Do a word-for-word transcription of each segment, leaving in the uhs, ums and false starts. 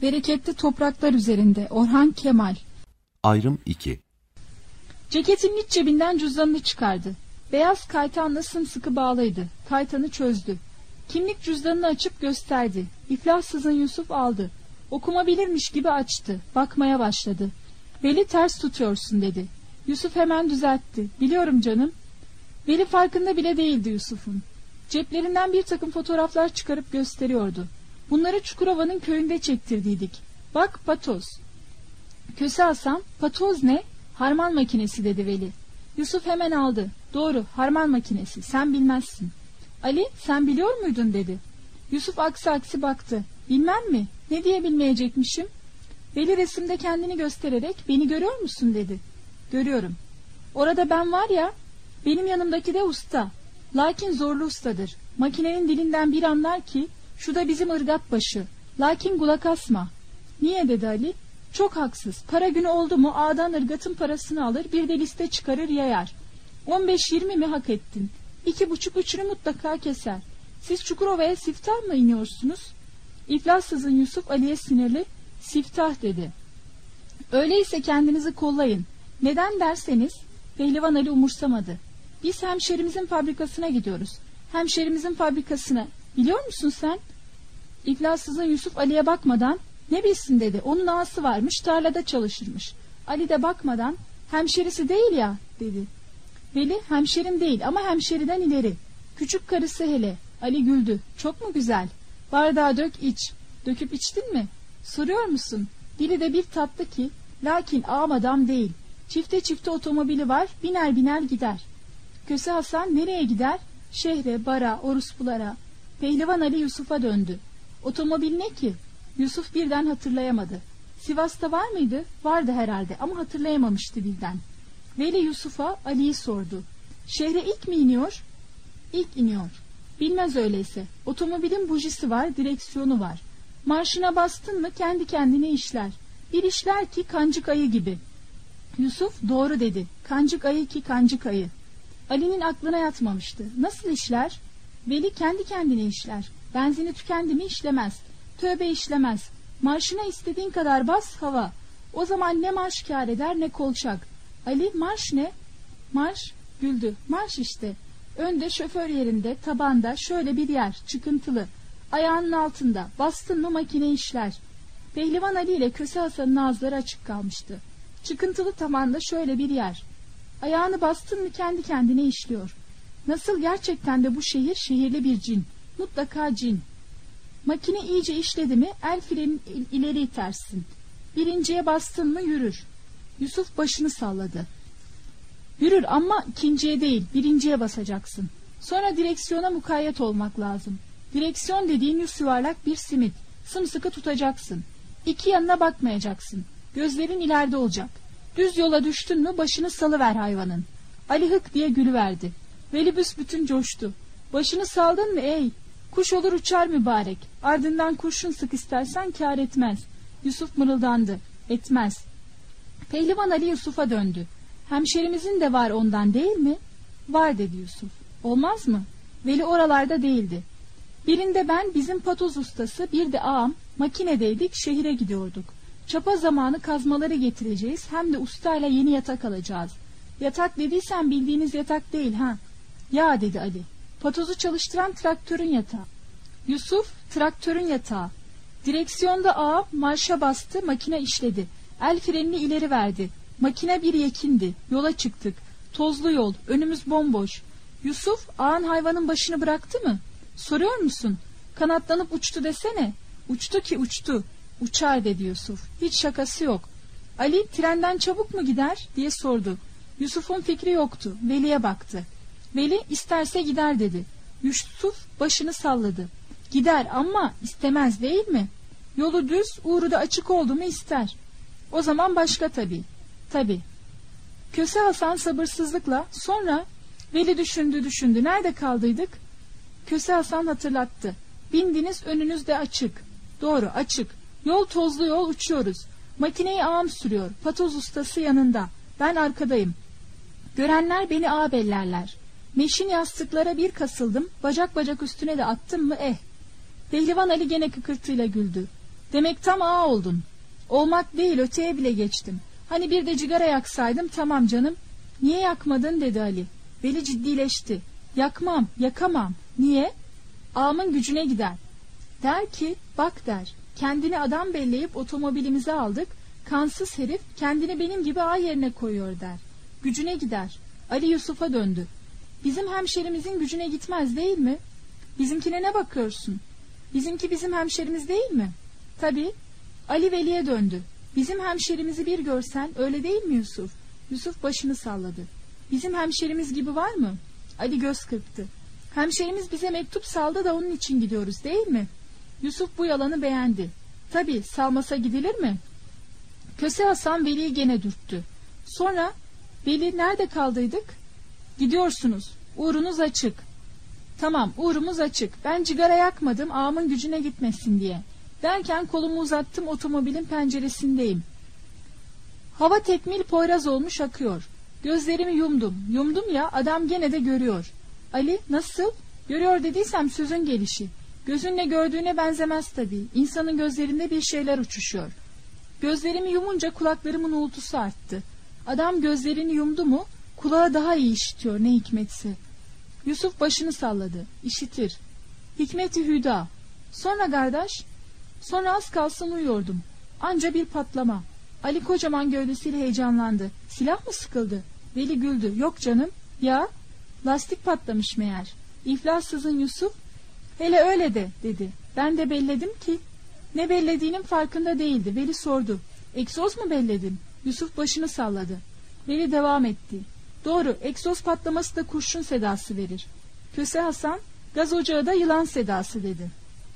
Bereketli topraklar üzerinde. Orhan Kemal. Ayrım iki. Ceketinin iç cebinden cüzdanını çıkardı. Beyaz kaytanla sımsıkı bağlıydı. Kaytanı çözdü. Kimlik cüzdanını açıp gösterdi. İflassızın Yusuf aldı. Okuma bilirmiş gibi açtı. Bakmaya başladı. Veli ters tutuyorsun dedi. Yusuf hemen düzeltti. Biliyorum canım. Veli farkında bile değildi Yusuf'un. Ceplerinden bir takım fotoğraflar çıkarıp gösteriyordu. Bunları Çukurova'nın köyünde çektirdiydik. Bak patoz. Köse Hasan, patoz ne? Harman makinesi dedi Veli. Yusuf hemen aldı. Doğru, harman makinesi, sen bilmezsin. Ali, sen biliyor muydun dedi. Yusuf aksi aksi baktı. Bilmem mi? Ne diye bilmeyecekmişim? Veli resimde kendini göstererek, beni görüyor musun dedi. Görüyorum. Orada ben var ya, benim yanımdaki de usta. Lakin zorlu ustadır. Makinenin dilinden bir anlar ki, şu da bizim ırgat başı. Lakin kulak asma. Niye dedi Ali? Çok haksız. Para günü oldu mu ağadan ırgatın parasını alır, bir de liste çıkarır yayar. on beş yirmi mi hak ettin? İki buçuk üçünü mutlaka keser. Siz Çukurova'ya siftah mı iniyorsunuz? İflassızın Yusuf Ali'ye sinirli, siftah dedi. Öyleyse kendinizi kollayın. Neden derseniz, Pehlivan Ali umursamadı. Biz hemşerimizin fabrikasına gidiyoruz. Hemşerimizin fabrikasına. Biliyor musun sen? İflassızın Yusuf Ali'ye bakmadan, ne bilsin dedi. Onun ağası varmış, tarlada çalışırmış. Ali de bakmadan, hemşerisi değil ya dedi. Veli, hemşerim değil ama hemşeriden ileri. Küçük karısı hele. Ali güldü. Çok mu güzel? Bardağı dök iç. Döküp içtin mi? Soruyor musun? Dili de bir tatlı ki, lakin ağam adam değil. Çifte çifte otomobili var, biner biner gider. Köse Hasan nereye gider? Şehre, bara, orospulara. Pehlivan Ali Yusuf'a döndü. Otomobil ne ki? Yusuf birden hatırlayamadı. Sivas'ta var mıydı? Vardı herhalde ama hatırlayamamıştı birden. Veli Yusuf'a Ali'yi sordu. Şehre ilk mi iniyor? İlk iniyor. Bilmez öyleyse. Otomobilin bujisi var, direksiyonu var. Marşına bastın mı kendi kendine işler. Bir işler ki kancık ayı gibi. Yusuf doğru dedi. Kancık ayı ki kancık ayı. Ali'nin aklına yatmamıştı. Nasıl işler? Veli kendi kendine işler. Benzini tükendi mi işlemez. Tövbe işlemez. Marşına istediğin kadar bas hava. O zaman ne marş kâr eder ne kolçak. Ali marş ne? Marş güldü. Marş işte. Önde şoför yerinde tabanda şöyle bir yer çıkıntılı. Ayağının altında bastın mı makine işler. Pehlivan Ali ile Köse Hasan'ın ağızları açık kalmıştı. Çıkıntılı tabanda şöyle bir yer. Ayağını bastın mı kendi kendine işliyor. Nasıl gerçekten de bu şehir şehirli bir cin. Mutlaka cin. Makine iyice işledi mi el freni ileri itersin. Birinciye bastın mı yürür. Yusuf başını salladı. Yürür ama ikinciye değil birinciye basacaksın. Sonra direksiyona mukayyet olmak lazım. Direksiyon dediğin yüz yuvarlak bir simit. Sımsıkı tutacaksın. İki yanına bakmayacaksın. Gözlerin ileride olacak. Düz yola düştün mü başını salıver hayvanın. Ali hık diye gülüverdi. Veli büsbütün coştu. Başını saldın mı ey? Kuş olur uçar mübarek. Ardından kurşun sık istersen kâr etmez. Yusuf mırıldandı. Etmez. Pehlivan Ali Yusuf'a döndü. Hemşerimizin de var ondan değil mi? Var dedi Yusuf. Olmaz mı? Veli oralarda değildi. Birinde ben bizim patoz ustası bir de ağam makinedeydik şehire gidiyorduk. Çapa zamanı kazmaları getireceğiz hem de ustayla yeni yatak alacağız. Yatak dediysen bildiğiniz yatak değil ha. Ya dedi Ali. Patozu çalıştıran traktörün yatağı. Yusuf traktörün yatağı. Direksiyonda ağam marşa bastı makine işledi. El frenini ileri verdi. Makine bir yekindi. Yola çıktık. Tozlu yol. Önümüz bomboş. Yusuf ağan hayvanın başını bıraktı mı? Soruyor musun? Kanatlanıp uçtu desene. Uçtu ki uçtu. Uçar dedi Yusuf. Hiç şakası yok. Ali trenden çabuk mu gider diye sordu. Yusuf'un fikri yoktu. Veli'ye baktı. Veli isterse gider dedi. Yusuf başını salladı. Gider ama istemez değil mi? Yolu düz, uğru da açık oldu mu ister. O zaman başka tabii. Tabii. Köse Hasan sabırsızlıkla sonra Veli düşündü düşündü. Nerede kaldıydık? Köse Hasan hatırlattı. Bindiniz önünüzde açık. Doğru açık. Yol tozlu yol uçuyoruz. Makineyi ağam sürüyor. Patoz ustası yanında. Ben arkadayım. Görenler beni ağa bellerler. Meşin yastıklara bir kasıldım. Bacak bacak üstüne de attım mı eh. Pehlivan Ali gene kıkırtıyla güldü. Demek tam ağa oldun. Olmak değil, öteye bile geçtim. Hani bir de cigara yaksaydım, tamam canım. Niye yakmadın dedi Ali. Veli ciddileşti. Yakmam, yakamam. Niye? Ağamın gücüne gider. Der ki, bak der, kendini adam belleyip otomobilimize aldık. Kansız herif kendini benim gibi ağa yerine koyuyor der. Gücüne gider. Ali Yusuf'a döndü. Bizim hemşerimizin gücüne gitmez değil mi? Bizimkine ne bakıyorsun? Bizimki bizim hemşerimiz değil mi? Tabii. Ali Veli'ye döndü. Bizim hemşerimizi bir görsen öyle değil mi Yusuf? Yusuf başını salladı. Bizim hemşerimiz gibi var mı? Ali göz kırptı. Hemşerimiz bize mektup saldı da onun için gidiyoruz değil mi? Yusuf bu yalanı beğendi. Tabii, salmasa gidilir mi? Köse Hasan Veli'yi gene dürttü. Sonra, Veli nerede kaldıydık? Gidiyorsunuz. Uğrunuz açık. Tamam, uğrumuz açık. Ben cigara yakmadım ağamın gücüne gitmesin diye. Derken kolumu uzattım, otomobilin penceresindeyim. Hava tekmil poyraz olmuş akıyor. Gözlerimi yumdum. Yumdum ya, adam gene de görüyor. Ali, nasıl? Görüyor dediysem sözün gelişi. Gözünle gördüğüne benzemez tabii. İnsanın gözlerinde bir şeyler uçuşuyor. Gözlerimi yumunca kulaklarımın uğultusu arttı. Adam gözlerini yumdu mu kulağı daha iyi işitiyor, ne hikmetse. Yusuf başını salladı. İşitir. Hikmet-i hüda. Sonra kardeş? Sonra az kalsın uyuyordum. Anca bir patlama. Ali kocaman gövdesiyle heyecanlandı. Silah mı sıkıldı? Veli güldü. Yok canım. Ya? Lastik patlamış meğer. İflassızın Yusuf. Hele öyle de dedi. Ben de belledim ki. Ne bellediğinin farkında değildi. Veli sordu. Egzoz mu belledin? Yusuf başını salladı. Veli devam etti. Doğru, egzoz patlaması da kurşun sedası verir. Köse Hasan, gaz ocağı da yılan sedası dedi.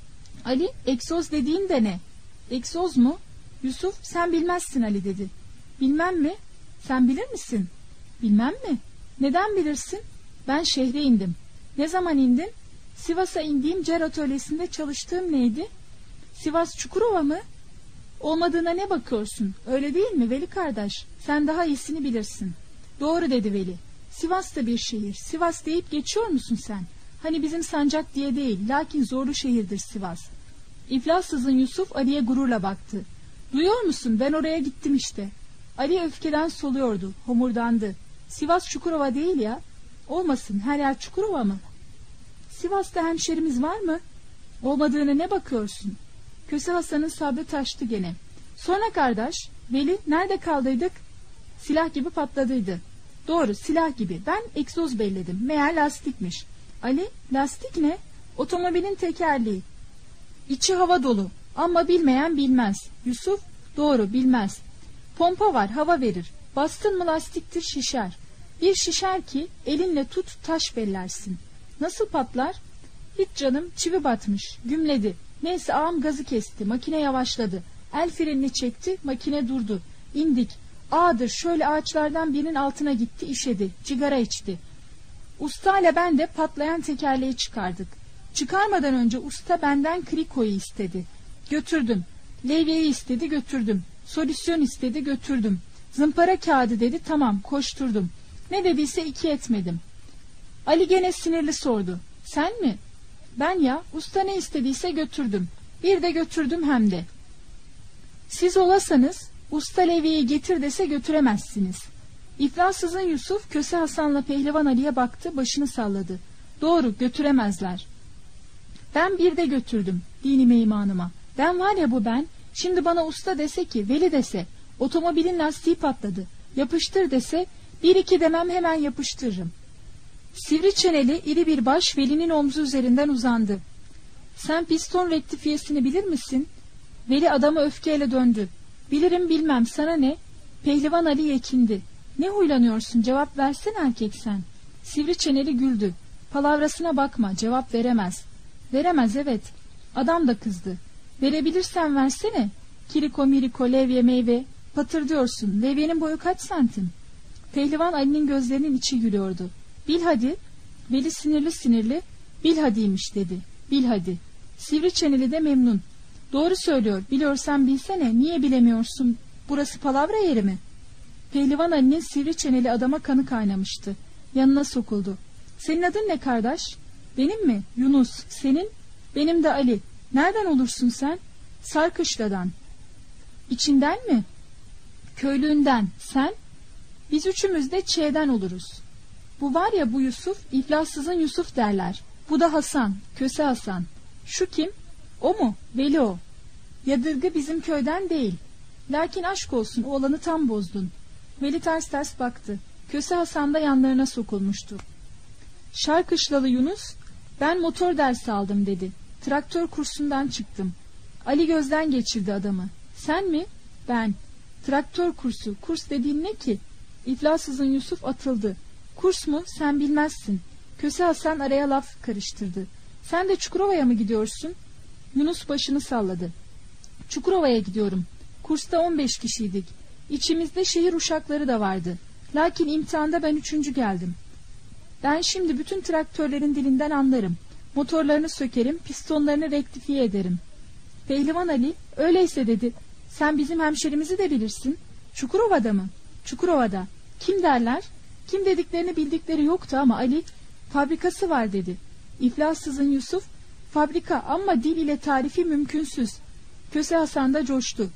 Ali, egzoz dediğin de ne? Egzoz mu? Yusuf, sen bilmezsin Ali dedi. Bilmem mi? Sen bilir misin? Bilmem mi? Neden bilirsin? Ben şehre indim. Ne zaman indin? Sivas'a indiğim cer atölyesinde çalıştığım neydi? Sivas Çukurova mı? Olmadığına ne bakıyorsun? Öyle değil mi Veli kardeş? Sen daha iyisini bilirsin. Doğru dedi Veli. Sivas da bir şehir. Sivas deyip geçiyor musun sen? Hani bizim Sancak diye değil, lakin zorlu şehirdir Sivas. İflassızın Yusuf Ali'ye gururla baktı. Duyuyor musun? Ben oraya gittim işte. Ali öfkeden soluyordu, homurdandı. Sivas Çukurova değil ya. Olmasın, her yer Çukurova mı? Sivas'ta hemşerimiz var mı? Olmadığına ne bakıyorsun? Köse Hasan'ın sabrı taştı gene. Sonra kardeş, Veli nerede kaldıydık? Silah gibi patladıydı. Doğru, silah gibi. Ben egzoz belledim. Meğer lastikmiş. Ali, lastik ne? Otomobilin tekerleği. İçi hava dolu. Ama bilmeyen bilmez. Yusuf, doğru bilmez. Pompa var, hava verir. Bastın mı lastiktir, şişer. Bir şişer ki elinle tut, taş bellersin. Nasıl patlar? Hiç canım, çivi batmış, gümledi. Neyse ağam gazı kesti, makine yavaşladı. El frenini çekti, makine durdu. İndik. Ağadır şöyle ağaçlardan birinin altına gitti, işedi, cigara içti. Usta ile ben de patlayan tekerleği çıkardık. Çıkarmadan önce usta benden krikoyu istedi. Götürdüm. Levyeyi istedi, götürdüm. Solüsyon istedi, götürdüm. Zımpara kağıdı dedi, tamam, koşturdum. Ne dediyse iki etmedim. Ali gene sinirli sordu. Sen mi? Ben ya, usta ne istediyse götürdüm. Bir de götürdüm hem de. Siz olasanız usta levyeyi getir dese götüremezsiniz. İflassızın Yusuf Köse Hasan'la Pehlivan Ali'ye baktı, başını salladı. Doğru, götüremezler. Ben bir de götürdüm dinime imanıma. Ben var ya bu ben, şimdi bana usta dese ki, Veli dese, otomobilin lastiği patladı, yapıştır dese, bir iki demem hemen yapıştırırım. Sivri çeneli iri bir baş Veli'nin omzu üzerinden uzandı. Sen piston rektifiyesini bilir misin? Veli adama öfkeyle döndü. Bilirim bilmem sana ne? Pehlivan Ali yekindi. Ne huylanıyorsun, cevap versen erkek sen. Sivri çeneli güldü. Palavrasına bakma, cevap veremez. Veremez evet. Adam da kızdı. Verebilirsen versene. Kiriko miriko levye meyve. Patır diyorsun. Levyenin boyu kaç santim? Pehlivan Ali'nin gözlerinin içi gülüyordu. Bil hadi. Veli sinirli sinirli. Bil hadiymiş dedi. Bil hadi. Sivri çeneli de memnun. Doğru söylüyor. Biliyorsan bilsene. Niye bilemiyorsun? Burası palavra yeri mi? Pehlivan Ali'nin sivri çeneli adama kanı kaynamıştı. Yanına sokuldu. Senin adın ne kardeş? Benim mi? Yunus. Senin? Benim de Ali. Nereden olursun sen? Sarkışla'dan. İçinden mi? Köylüğünden. Sen? Biz üçümüz de Ç'den oluruz. Bu var ya bu Yusuf, iflassızın Yusuf derler. Bu da Hasan, Köse Hasan. Şu kim? O mu? Veli o. Yadırgı bizim köyden değil. Lakin aşk olsun, oğlanı tam bozdun. Veli ters ters baktı. Köse Hasan da yanlarına sokulmuştu. Şarkışlalı Yunus, ben motor dersi aldım dedi. Traktör kursundan çıktım. Ali gözden geçirdi adamı. Sen mi? Ben. Traktör kursu. Kurs dediğin ne ki? İflassızın Yusuf atıldı. Kurs mu? Sen bilmezsin. Köse Hasan araya laf karıştırdı. Sen de Çukurova'ya mı gidiyorsun? Yunus başını salladı. Çukurova'ya gidiyorum. Kursta on beş kişiydik. İçimizde şehir uşakları da vardı. Lakin imtihanda ben üçüncü geldim. Ben şimdi bütün traktörlerin dilinden anlarım. Motorlarını sökerim, pistonlarını rektifiye ederim. Pehlivan Ali, öyleyse dedi. Sen bizim hemşerimizi de bilirsin. Çukurova'da mı? Çukurova'da. Kim derler? Kim dediklerini bildikleri yoktu ama Ali, fabrikası var dedi. İflassızın Yusuf, fabrika ama dil ile tarifi mümkünsüz. Köse Hasan da coştu.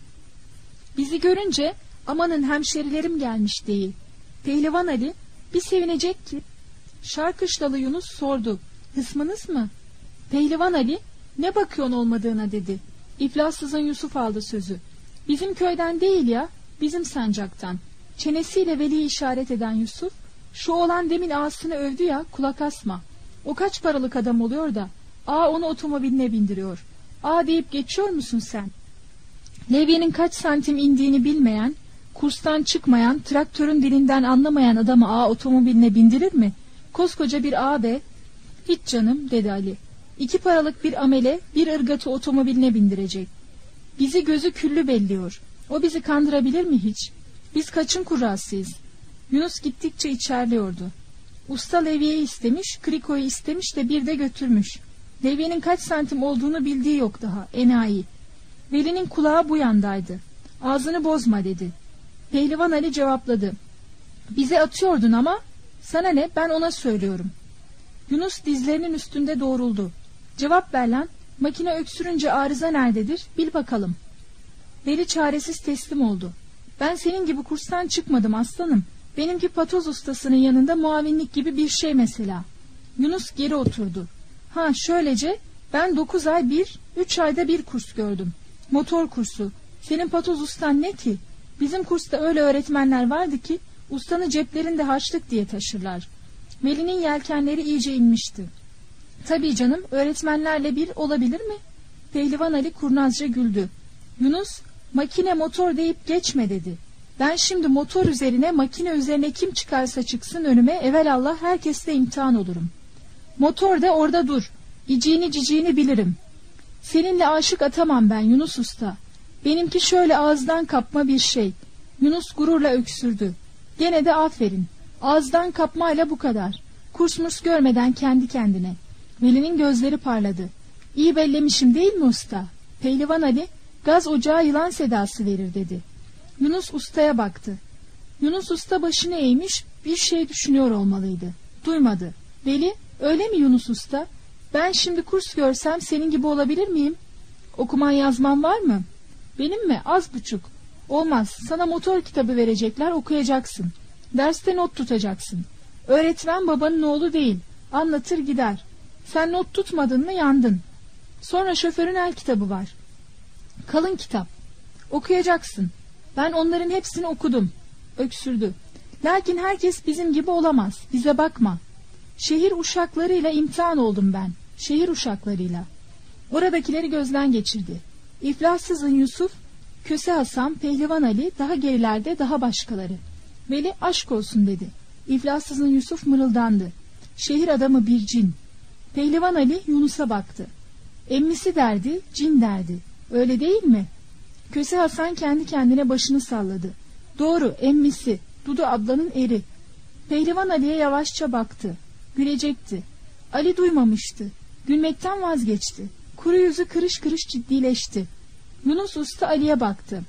Bizi görünce amanın hemşerilerim gelmiş deyi. Pehlivan Ali bir sevinecek ki. Şarkışlalı Yunus sordu. Hısmınız mı? Pehlivan Ali ne bakıyorsun olmadığına dedi. İflassızın Yusuf aldı sözü. Bizim köyden değil ya, bizim sancaktan. Çenesiyle Veli'yi işaret eden Yusuf, şu oğlan demin ağasını övdü ya, kulak asma. O kaç paralık adam oluyor da ağa onu otomobiline bindiriyor. Ağa deyip geçiyor musun sen? Levyenin kaç santim indiğini bilmeyen, kurstan çıkmayan, traktörün dilinden anlamayan adamı ağa otomobiline bindirir mi? Koskoca bir ağa be. Hiç canım dedi Ali. İki paralık bir amele bir ırgatı otomobiline bindirecek. Bizi gözü küllü belliyor. O bizi kandırabilir mi hiç? Biz kaçın kurrasıyız? Yunus gittikçe içerliyordu. Usta levyeyi istemiş, krikoyu istemiş de bir de götürmüş. Levyenin kaç santim olduğunu bildiği yok daha, enayi. Veli'nin kulağı bu yandaydı. Ağzını bozma dedi. Pehlivan Ali cevapladı. Bize atıyordun ama sana ne, ben ona söylüyorum. Yunus dizlerinin üstünde doğruldu. Cevap ver lan, makine öksürünce arıza nerededir, bil bakalım. Veli çaresiz teslim oldu. Ben senin gibi kurstan çıkmadım aslanım. Benimki patoz ustasının yanında muavinlik gibi bir şey mesela. Yunus geri oturdu. Ha şöylece, ben dokuz ay bir, üç ayda bir kurs gördüm. Motor kursu. Senin patoz ustan ne ki? Bizim kursta öyle öğretmenler vardı ki, ustanı ceplerinde harçlık diye taşırlar. Veli'nin yelkenleri iyice inmişti. Tabii canım, öğretmenlerle bir olabilir mi? Pehlivan Ali kurnazca güldü. Yunus, makine motor deyip geçme dedi. Ben şimdi motor üzerine, makine üzerine kim çıkarsa çıksın önüme, evelallah herkesle imtihan olurum. Motor de orada dur. İciğini ciciğini bilirim. Seninle aşık atamam ben Yunus usta. Benimki şöyle ağızdan kapma bir şey. Yunus gururla öksürdü. Gene de aferin. Ağızdan kapmayla bu kadar. Kurs murs görmeden kendi kendine. Veli'nin gözleri parladı. İyi bellemişim değil mi usta? Pehlivan Ali, gaz ocağı yılan sedası verir dedi. Yunus ustaya baktı. Yunus usta başını eğmiş, bir şey düşünüyor olmalıydı. Duymadı. Veli, öyle mi Yunus usta? Ben şimdi kurs görsem senin gibi olabilir miyim? Okuman yazman var mı? Benim mi? Az buçuk. Olmaz. Sana motor kitabı verecekler, okuyacaksın. Derste not tutacaksın. Öğretmen babanın oğlu değil. Anlatır gider. Sen not tutmadın mı yandın. Sonra şoförün el kitabı var. Kalın kitap. Okuyacaksın. Ben onların hepsini okudum. Öksürdü. Lakin herkes bizim gibi olamaz. Bize bakma. Şehir uşaklarıyla imtihan oldum ben. Şehir uşaklarıyla. Oradakileri gözden geçirdi. İflassızın Yusuf, Köse Hasan, Pehlivan Ali, daha gerilerde daha başkaları. Veli aşk olsun dedi. İflassızın Yusuf mırıldandı. Şehir adamı bir cin. Pehlivan Ali Yunus'a baktı. Emmisi derdi, cin derdi. Öyle değil mi? Köse Hasan kendi kendine başını salladı. Doğru, emmisi, Dudu ablanın eri. Pehlivan Ali'ye yavaşça baktı. Gülecekti. Ali duymamıştı. Gülmekten vazgeçti. Kuru yüzü kırış kırış ciddileşti. Yunus usta Ali'ye baktı.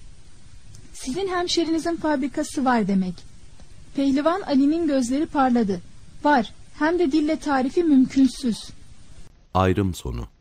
Sizin hemşerinizin fabrikası var demek. Pehlivan Ali'nin gözleri parladı. Var, hem de dille tarifi mümkünsüz. Ayrım sonu.